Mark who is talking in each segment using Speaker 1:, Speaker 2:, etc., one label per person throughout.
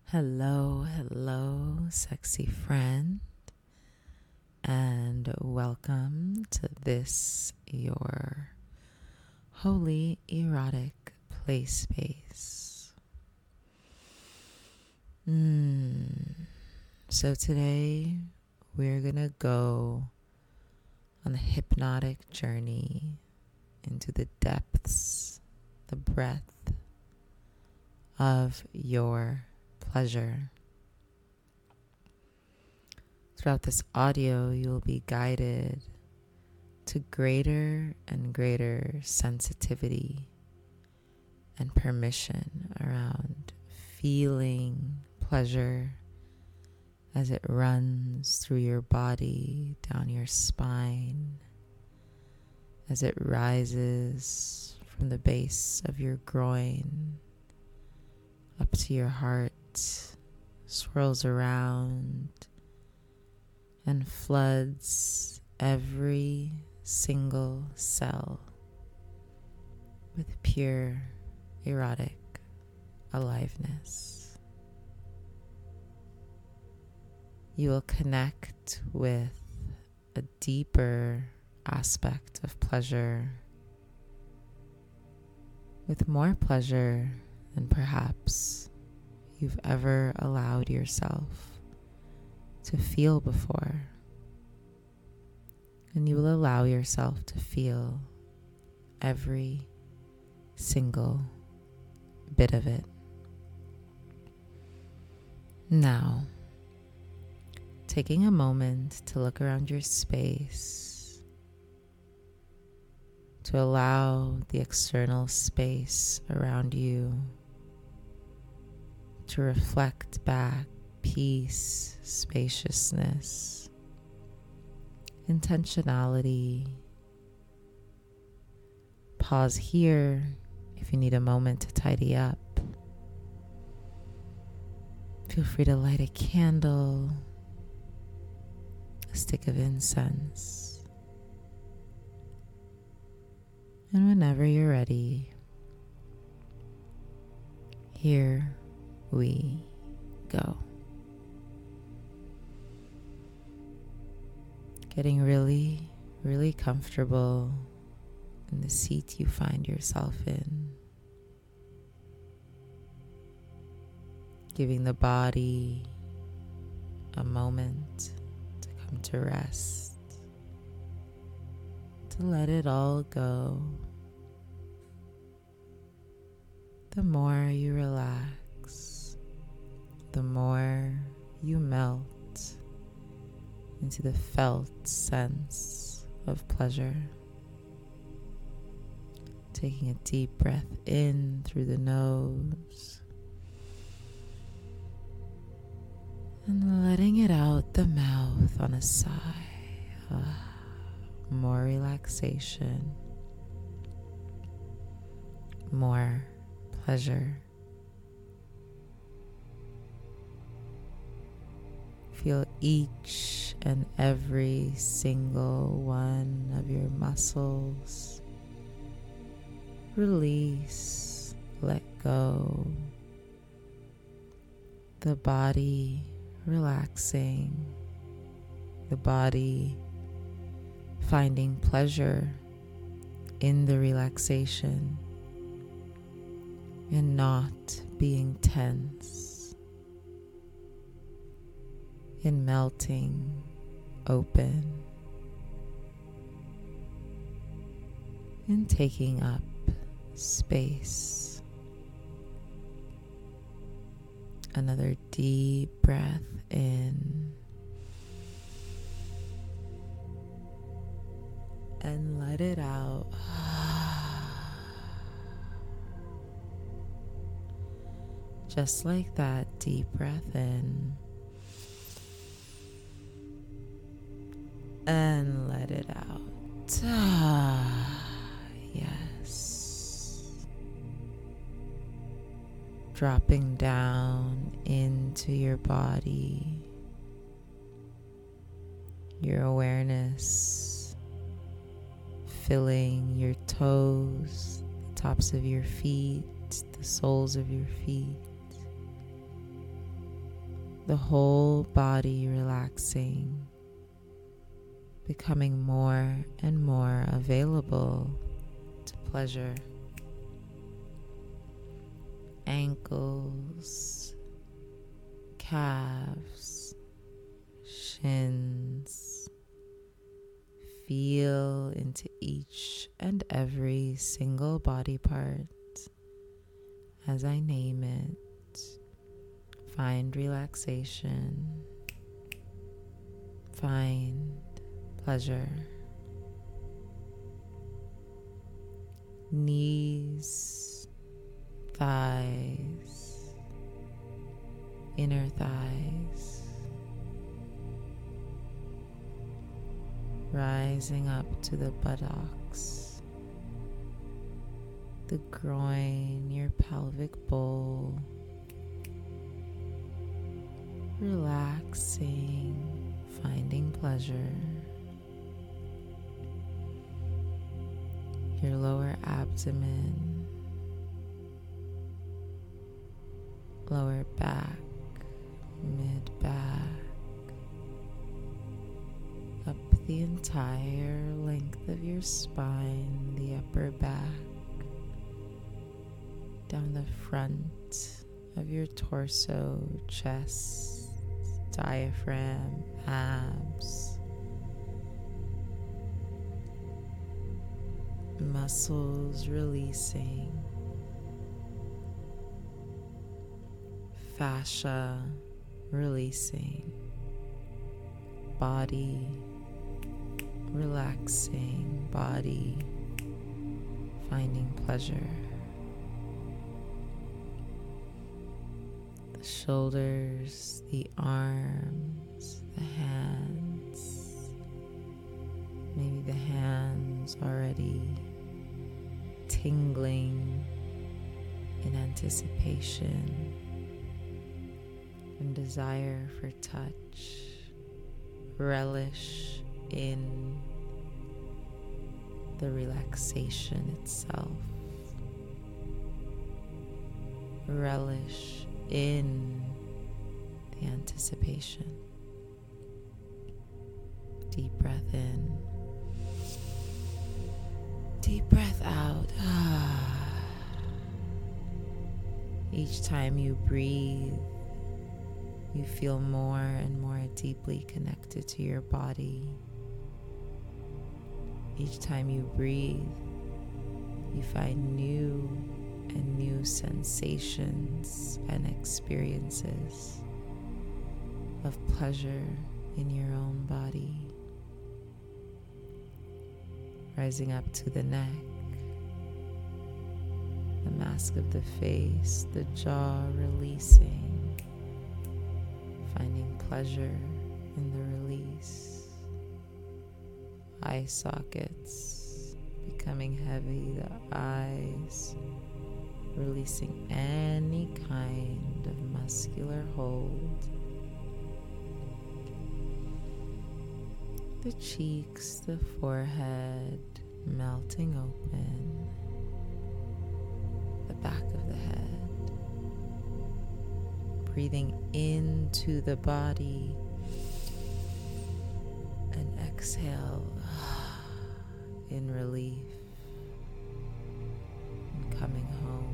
Speaker 1: Hello, hello, sexy friend, and welcome to this, your holy erotic play space. So today we're gonna go on a hypnotic journey into the depths, the breadth of your pleasure. Throughout this audio, you will be guided to greater and greater sensitivity and permission around feeling pleasure as it runs through your body, down your spine, as it rises from the base of your groin up to your heart, swirls around and floods every single cell with pure erotic aliveness. You will connect with a deeper aspect of pleasure, with more pleasure than perhaps you've ever allowed yourself to feel before. And you will allow yourself to feel every single bit of it. Now, taking a moment to look around your space, to allow the external space around you to reflect back peace, spaciousness, intentionality. Pause here if you need a moment to tidy up. Feel free to light a candle, a stick of incense, and whenever you're ready, here we go. Getting really, really comfortable in the seat you find yourself in. Giving the body a moment to come to rest, to let it all go. The more you relax, the more you melt into the felt sense of pleasure. Taking a deep breath in through the nose and letting it out the mouth on a sigh. More relaxation, more pleasure. Feel each and every single one of your muscles release, let go. The body relaxing, the body finding pleasure in the relaxation and not being tense, in melting open, in taking up space. Another deep breath in and let it out. Just like that, deep breath in and let it out. Yes. Dropping down into your body, your awareness filling your toes, the tops of your feet, the soles of your feet, the whole body relaxing, becoming more and more available to pleasure. Ankles, calves, shins. Feel into each and every single body part as I name it. Find relaxation. Find pleasure. Knees, thighs, inner thighs, rising up to the buttocks, the groin, your pelvic bowl, relaxing, finding pleasure. Your lower abdomen, lower back, mid-back, up the entire length of your spine, the upper back, down the front of your torso, chest, diaphragm, abs, muscles releasing, fascia releasing, body relaxing, body finding pleasure. The shoulders, the arms, the hands, maybe the hands already tingling in anticipation and desire for touch, relish in the relaxation itself, relish in the anticipation. Deep breath in, deep breath out. Each time you breathe, you feel more and more deeply connected to your body. Each time you breathe, you find new and new sensations and experiences of pleasure in your own body. Rising up to the neck, the mask of the face, the jaw releasing, finding pleasure in the release. Eye sockets becoming heavy, the eyes releasing any kind of muscular hold. The cheeks, the forehead melting open, the back of the head. Breathing into the body and exhale in relief and coming home.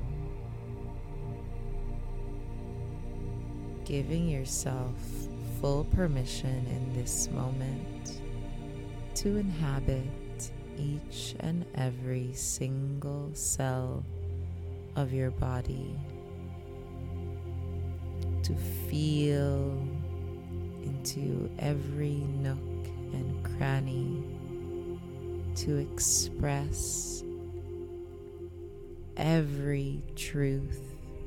Speaker 1: Giving yourself full permission in this moment to inhabit each and every single cell of your body, to feel into every nook and cranny, to express every truth,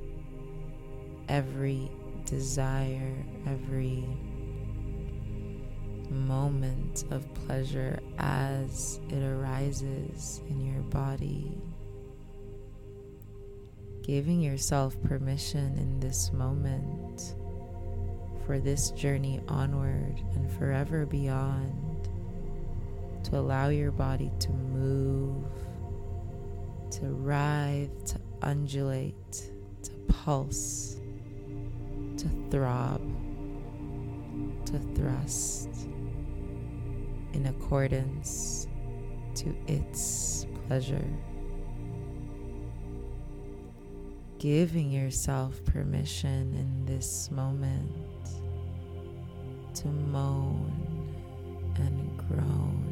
Speaker 1: every desire, every moment of pleasure as it arises in your body. Giving yourself permission in this moment for this journey onward and forever beyond, to allow your body to move, to writhe, to undulate, to pulse, to throb to thrust in accordance to its pleasure. Giving yourself permission in this moment to moan and groan,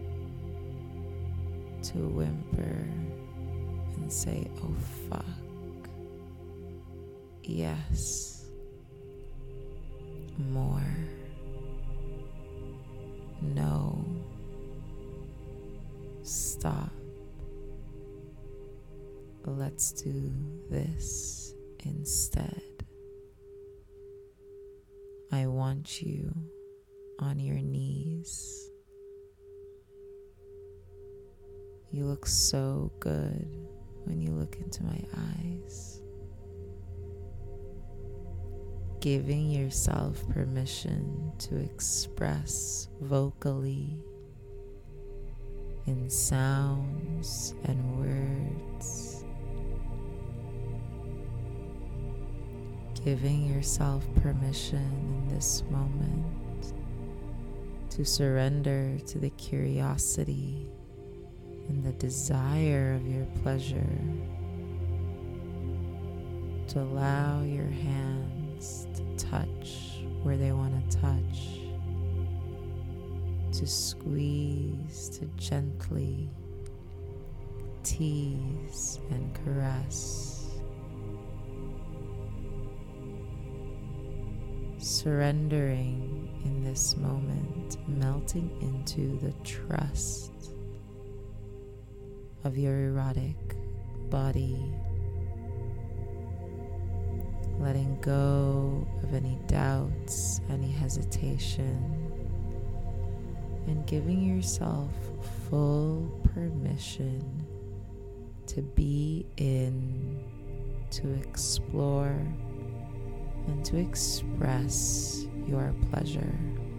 Speaker 1: to whimper and say, oh fuck, yes, more, no, stop, let's do this instead. I want you on your knees. You look so good when you look into my eyes. Giving yourself permission to express vocally in sounds and words. Giving yourself permission in this moment to surrender to the curiosity and the desire of your pleasure, to allow your hands to touch where they want to touch, to squeeze, to gently tease and caress. Surrendering in this moment, melting into the trust of your erotic body, letting go of any doubts, any hesitation, and giving yourself full permission to be in, to explore, and to express your pleasure.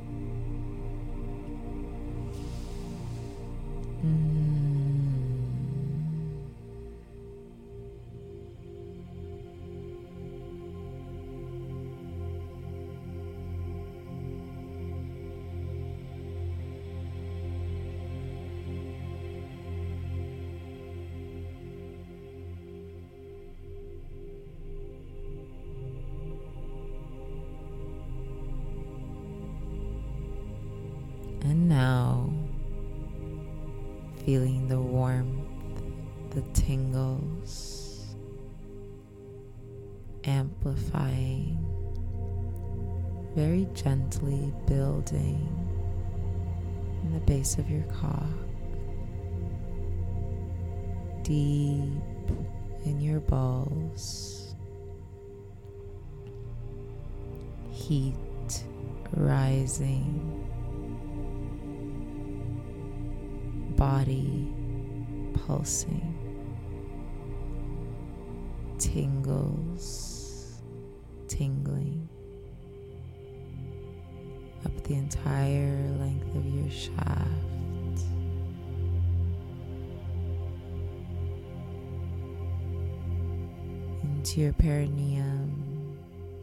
Speaker 1: And now, feeling the warmth, the tingles, amplifying, very gently building in the base of your cock, deep in your balls, heat rising, body pulsing, tingles, tingling up the entire length of your shaft, into your perineum.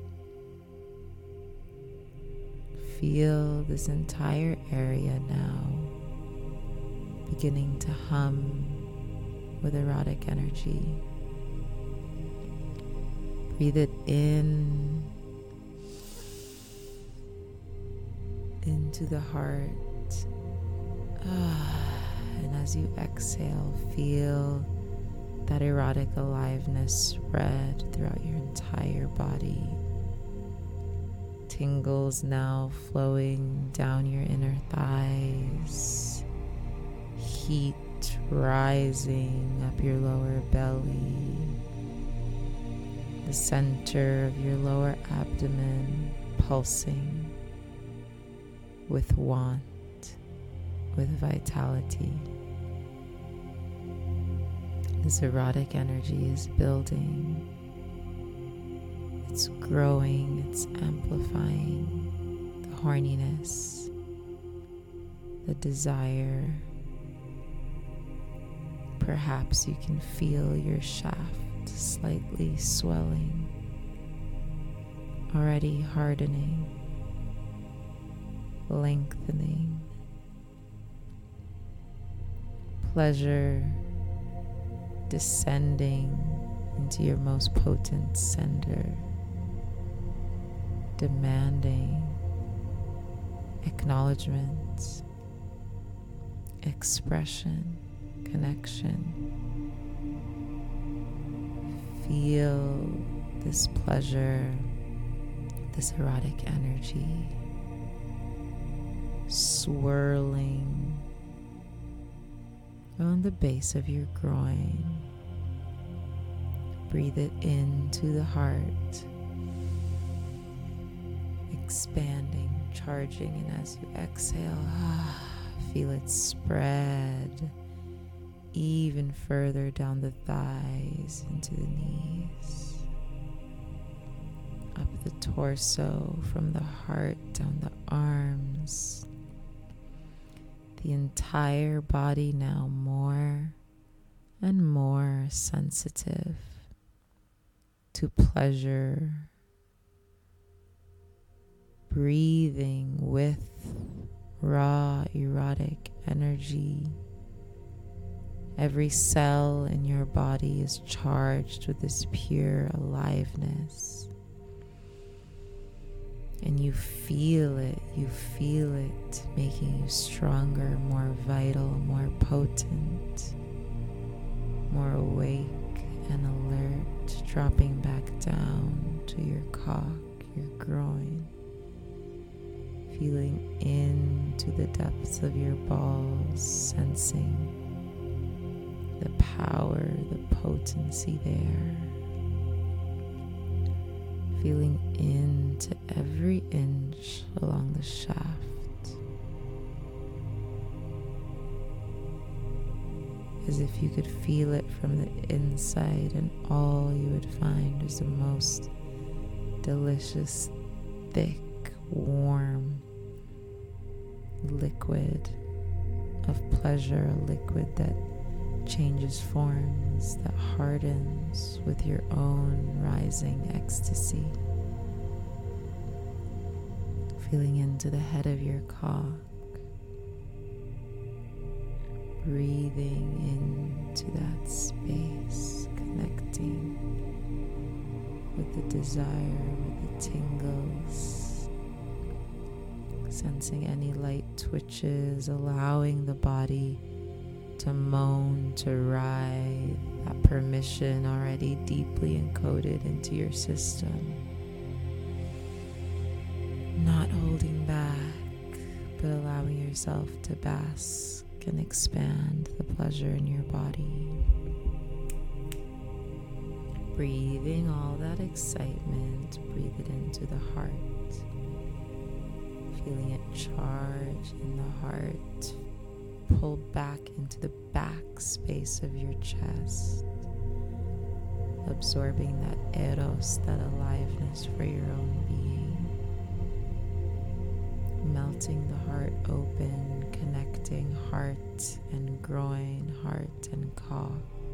Speaker 1: Feel this entire area now beginning to hum with erotic energy. Breathe it in, into the heart. And as you exhale, feel that erotic aliveness spread throughout your entire body. Tingles now flowing down your inner thighs. Heat rising up your lower belly, the center of your lower abdomen pulsing with want, with vitality. This erotic energy is building, it's growing, it's amplifying the horniness, the desire. Perhaps you can feel your shaft slightly swelling, already hardening. lengthening. Pleasure descending into your most potent center, demanding acknowledgement, expression, connection. Feel this pleasure, this erotic energy swirling on the base of your groin. Breathe it into the heart, expanding, charging, and as you exhale, feel it spread even further down the thighs into the knees, up the torso, from the heart down the arms. The entire body now more and more sensitive to pleasure, breathing with raw erotic energy. Every cell in your body is charged with this pure aliveness. And you feel it making you stronger, more vital, more potent, more awake and alert, dropping back down to your cock, your groin, feeling into the depths of your balls, sensing the power, the potency there. Feeling into every inch along the shaft. As if you could feel it from the inside, and all you would find is the most delicious, thick, warm liquid of pleasure, a liquid that changes forms, that hardens with your own rising ecstasy. Feeling into the head of your cock, breathing into that space, connecting with the desire, with the tingles, sensing any light twitches, allowing the body to moan, to writhe, that permission already deeply encoded into your system. Not holding back, but allowing yourself to bask and expand the pleasure in your body. Breathing all that excitement, breathe it into the heart. Feeling it charge in the heart. Pull back into the back space of your chest, absorbing that eros, that aliveness for your own being, melting the heart open, connecting heart and groin, heart and cock,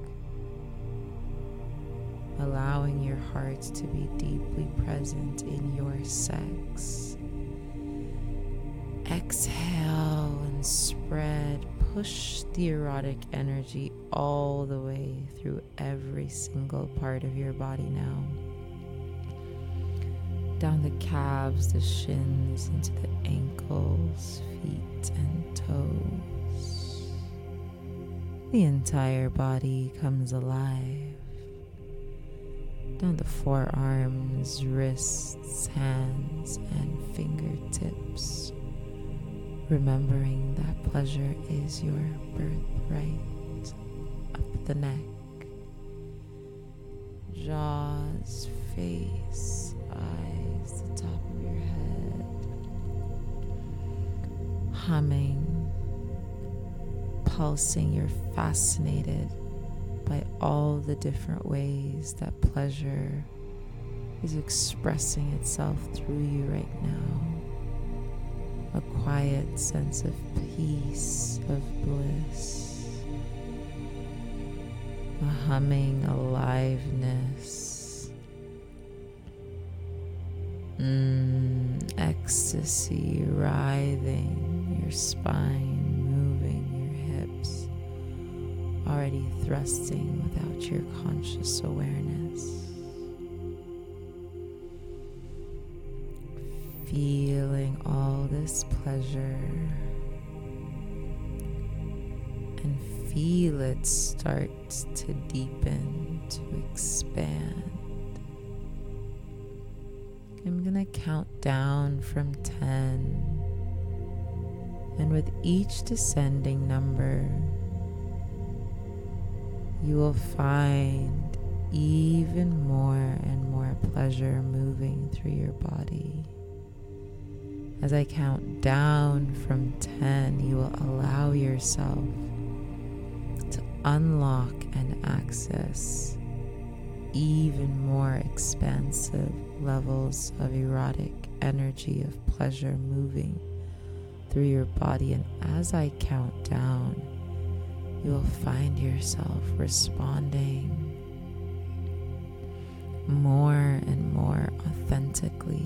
Speaker 1: allowing your heart to be deeply present in your sex. Exhale and spread, push the erotic energy all the way through every single part of your body now. Down the calves, the shins, into the ankles, feet and toes. The entire body comes alive. Down the forearms, wrists, hands, and fingertips. Remembering that pleasure is your birthright. Up the neck, jaws, face, eyes, the top of your head. Humming, pulsing, you're fascinated by all the different ways that pleasure is expressing itself through you right now. A quiet sense of peace, of bliss, a humming aliveness. ecstasy, writhing your spine, moving your hips, already thrusting without your conscious awareness. Feeling all this pleasure, and feel it start to deepen, to expand. I'm gonna count down from 10, and with each descending number, you will find even more and more pleasure moving through your body. As I count down from 10, you will allow yourself to unlock and access even more expansive levels of erotic energy of pleasure moving through your body. And as I count down, you will find yourself responding more and more authentically.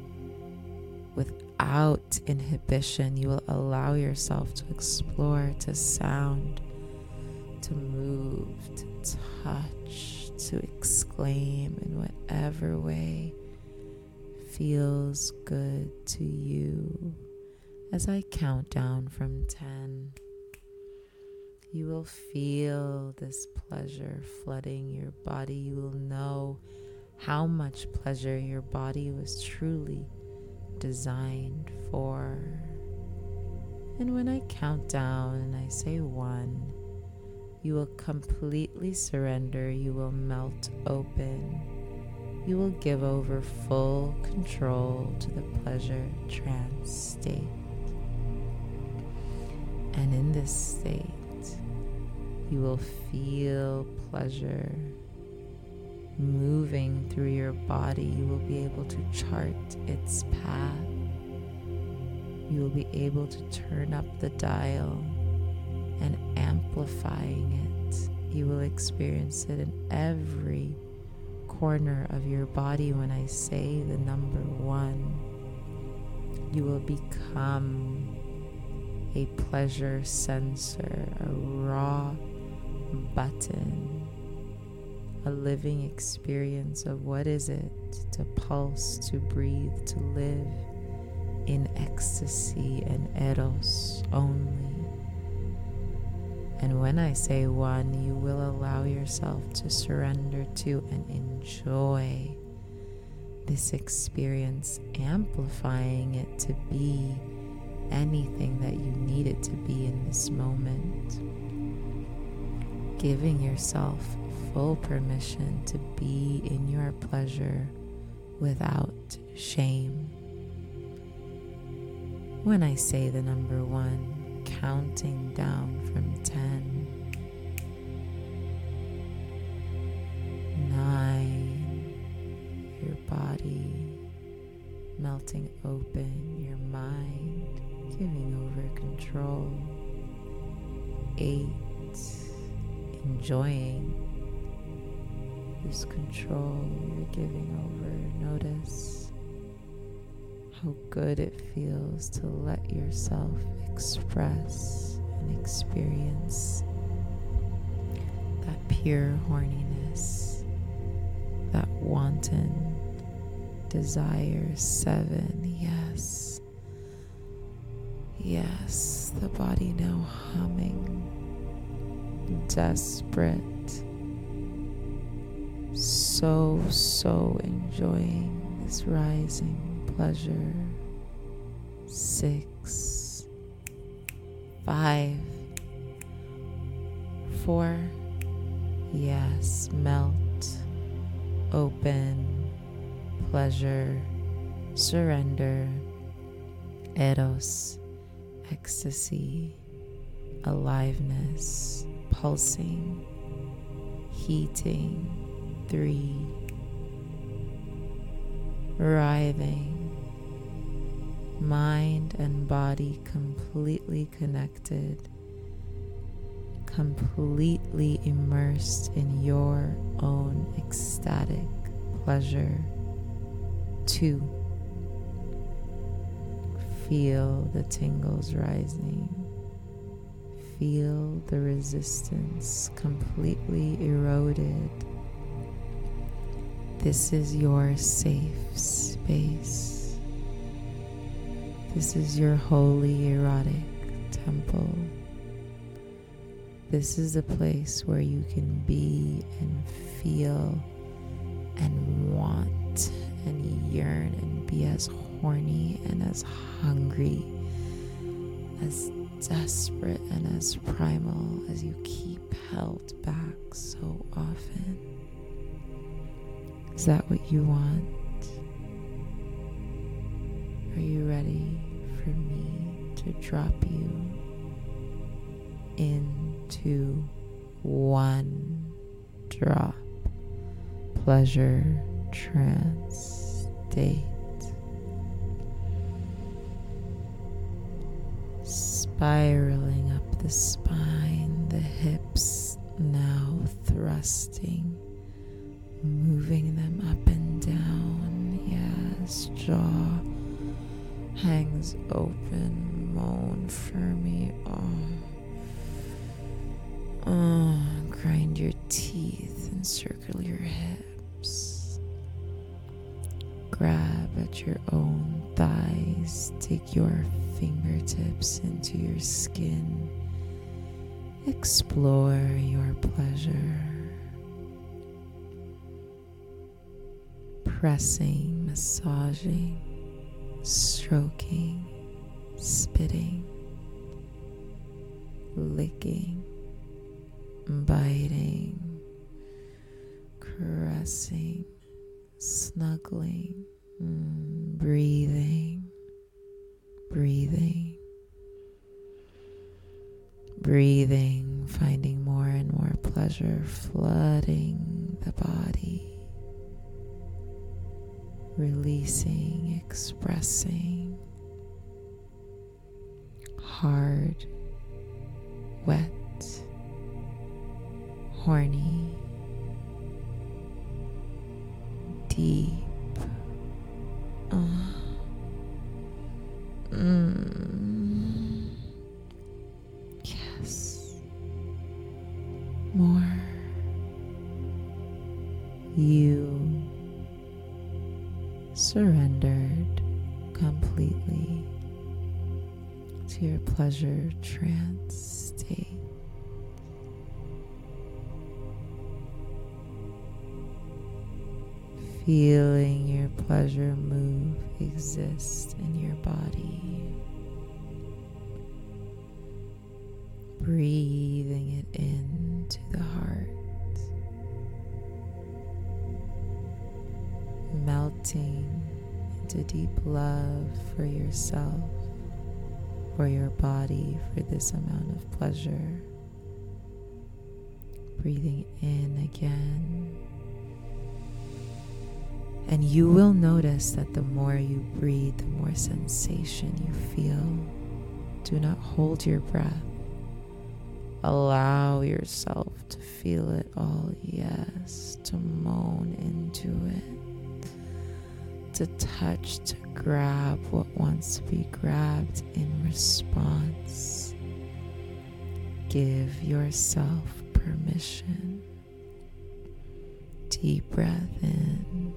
Speaker 1: Without inhibition, you will allow yourself to explore, to sound, to move, to touch, to exclaim in whatever way feels good to you. As I count down from 10, you will feel this pleasure flooding your body. You will know how much pleasure your body was truly designed for. And when I count down and I say 1, you will completely surrender. You will melt open. You will give over full control to the pleasure trance state. And in this state, you will feel pleasure moving through your body. You will be able to chart its path. You will be able to turn up the dial and amplifying it. You will experience it in every corner of your body. When I say the number 1, you will become a pleasure sensor, a raw button, a living experience of what is it to pulse, to breathe, to live in ecstasy and eros only. And when I say 1, you will allow yourself to surrender to and enjoy this experience, amplifying it to be anything that you need it to be in this moment. Giving yourself full permission to be in your pleasure without shame. When I say the number 1, counting down from 10, 9, your body melting open, your mind giving over control, 8, enjoying this control you're giving over. Notice how good it feels to let yourself express and experience that pure horniness, that wanton desire. 7, yes. Yes, the body now humming, desperate, so enjoying this rising pleasure. 6, 5, 4, yes, melt, open, pleasure, surrender, eros, ecstasy, aliveness, pulsing, heating. 3, writhing, mind and body completely connected, completely immersed in your own ecstatic pleasure. 2, Feel the tingles rising. Feel the resistance completely eroded. This is your safe space. This is your holy erotic temple. This is a place where you can be and feel and want and yearn and be as horny and as hungry, as desperate and as primal as you keep held back so often. Is that what you want? Are you ready for me to drop you into one drop pleasure trance state? Spiraling up the spine, the hips now thrusting, moving them up and down. Yes, jaw hangs open, moan for me. Grind your teeth and circle your hips. Grab at your own thighs. Take your fingertips into your skin. Explore your pleasure. Pressing, massaging, stroking, spitting, licking, biting, caressing, snuggling, breathing, finding more and more pleasure flooding the body, releasing, expressing, hard, wet, horny, deep. Yes. More. You surrendered completely to your pleasure trance state. Feeling your pleasure move, exist in your body. Breathing it into the heart. Melting into deep love for yourself, for your body, for this amount of pleasure. Breathing in again. And you will notice that the more you breathe, the more sensation you feel. Do not hold your breath. Allow yourself to feel it all, yes, to moan into it, to touch, to grab what wants to be grabbed in response. Give yourself permission. Deep breath in.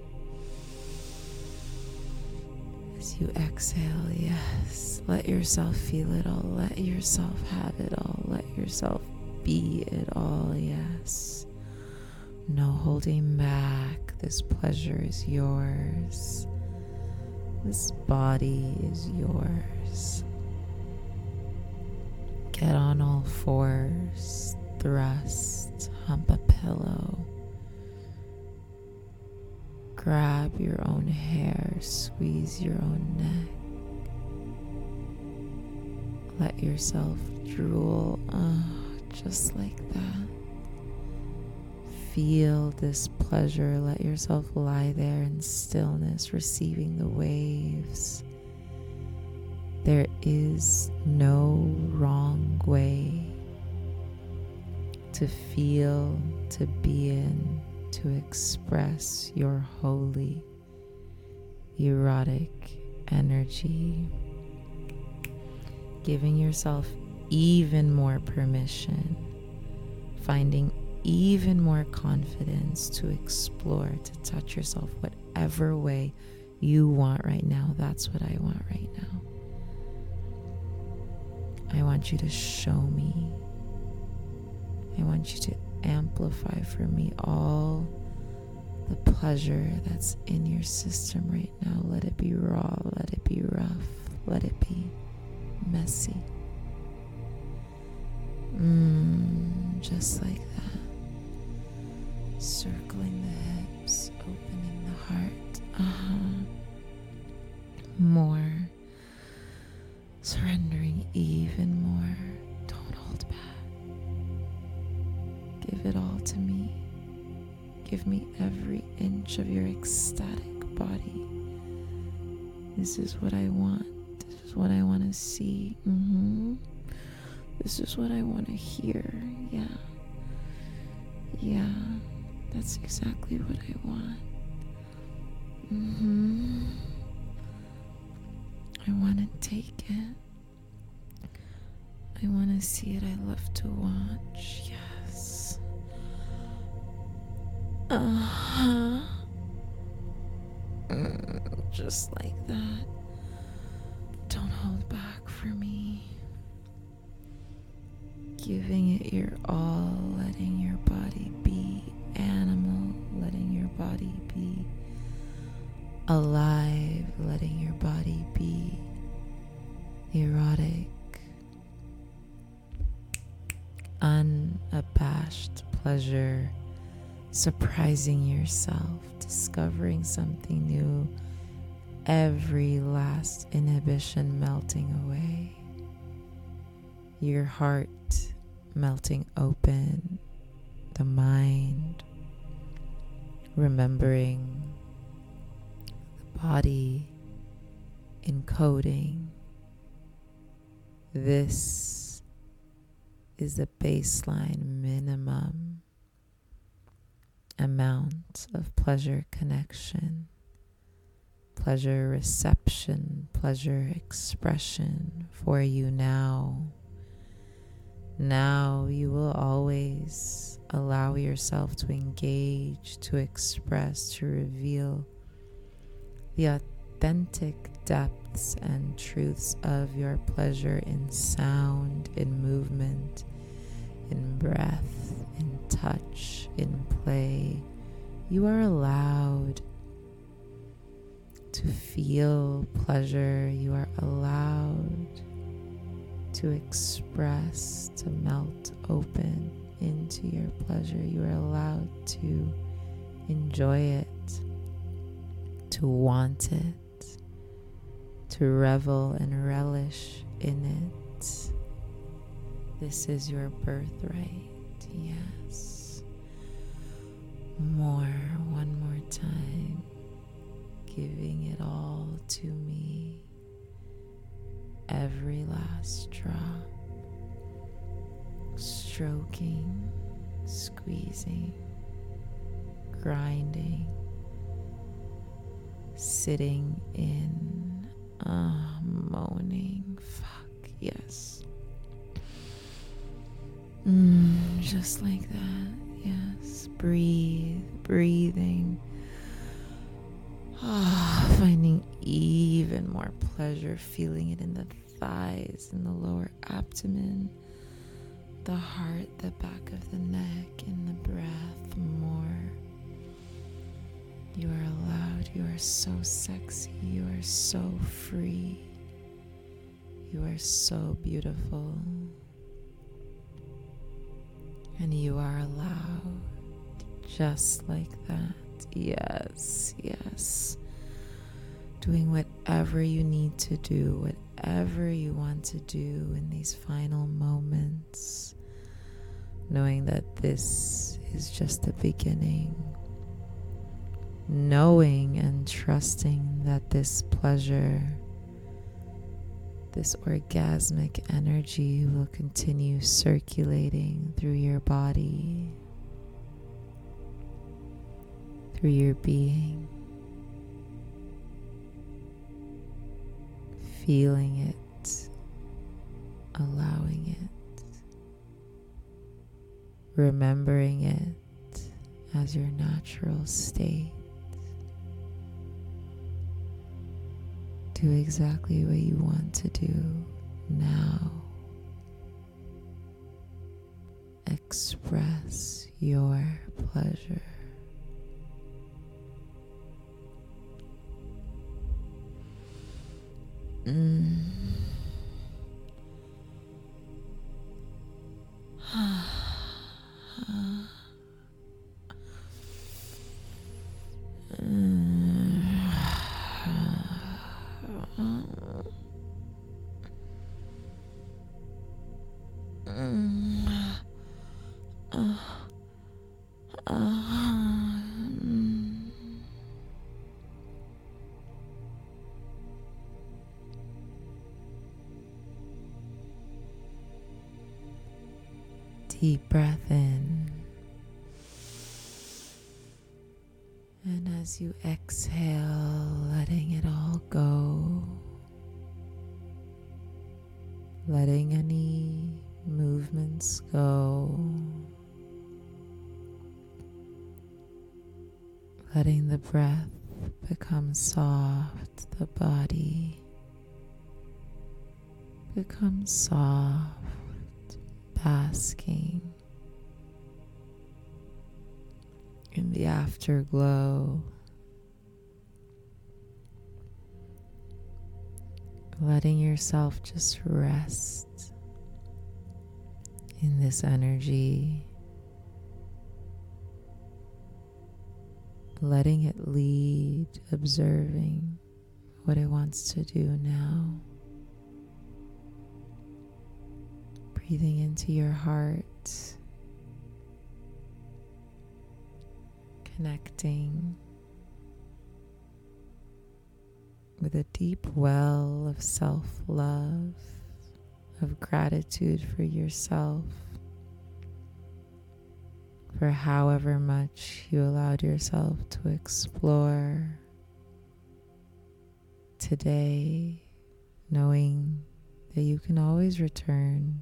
Speaker 1: As you exhale, yes, let yourself feel it all, let yourself have it all, let yourself be it all, yes. No holding back. This pleasure is yours. This body is yours. Get on all fours, thrust, hump a pillow. Grab your own hair, squeeze your own neck. Let yourself drool, just like that. Feel this pleasure. Let yourself lie there in stillness, receiving the waves. There is no wrong way to feel, to be in, to express your holy, erotic energy. giving yourself even more permission, finding even more confidence to explore, to touch yourself whatever way you want right now. That's what I want right now. I want you to show me. I want you to amplify for me all the pleasure that's in your system right now. Let it be raw, let it be rough, let it be messy. Just like that. Circling the hips, opening the heart. More. Surrendering even more. Don't hold back. Give it all to me. Give me every inch of your ecstatic body. This is what I want. This is what I want to see. This is what I want to hear. Yeah, that's exactly what I want. I want to take it. I want to see it. I love to watch. Yes. Just like that. Don't hold back for me. Giving it your all, letting your body be animal, letting your body be alive, letting your body be erotic, unabashed pleasure, surprising yourself, discovering something new, every last inhibition melting away, your heart melting open, the mind remembering, the body encoding. This is the baseline minimum amount of pleasure connection, pleasure reception, pleasure expression for you now. Now you will always allow yourself to engage, to express, to reveal the authentic depths and truths of your pleasure in sound, in movement, in breath, in touch, in play. You are allowed to feel pleasure. You are allowed to express, to melt open into your pleasure. You are allowed to enjoy it, to want it, to revel and relish in it. This is your birthright. Yes. One more time. Giving it all to me. Every last drop, stroking, squeezing, grinding, sitting in, moaning, fuck, yes. Just like that, yes. Breathing. Finding even more pleasure, feeling it in the thighs, in the lower abdomen, the heart, the back of the neck, in the breath, more. You are allowed, you are so sexy, you are so free, you are so beautiful, and you are allowed just like that. Yes. Doing whatever you need to do, whatever you want to do in these final moments, knowing that this is just the beginning, knowing and trusting that this pleasure, this orgasmic energy will continue circulating through your body, through your being, feeling it remembering it as your natural state. Do exactly what you want to do now. Express your pleasure. Deep breath in, and as you exhale, letting it all go, letting any movements go, letting the breath become soft, the body become soft, basking in the afterglow, letting yourself just rest in this energy, letting it lead, observing what it wants to do now. Breathing into your heart, connecting with a deep well of self-love, of gratitude for yourself, for however much you allowed yourself to explore today, knowing that you can always return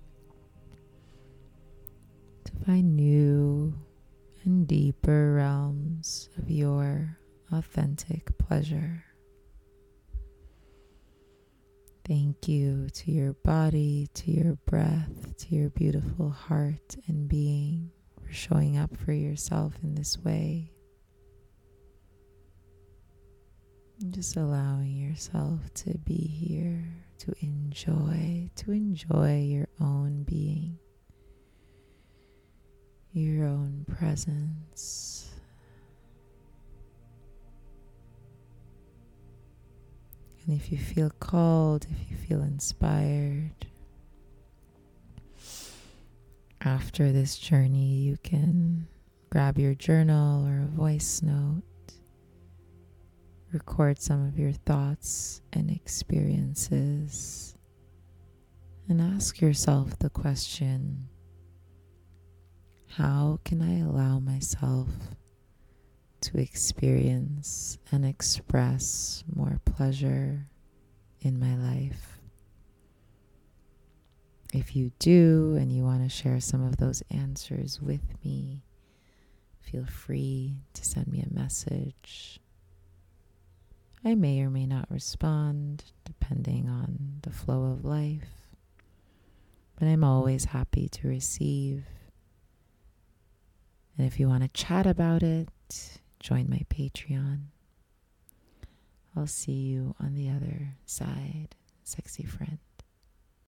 Speaker 1: to find new and deeper realms of your authentic pleasure. Thank you to your body, to your breath, to your beautiful heart and being for showing up for yourself in this way. And just allowing yourself to be here, to enjoy your own being, your own presence. And if you feel called, if you feel inspired, after this journey, you can grab your journal or a voice note, record some of your thoughts and experiences, and ask yourself the question, how can I allow myself to experience and express more pleasure in my life? If you do and you want to share some of those answers with me, feel free to send me a message. I may or may not respond depending on the flow of life, but I'm always happy to receive. And if you want to chat about it, join my Patreon. I'll see you on the other side, sexy friend.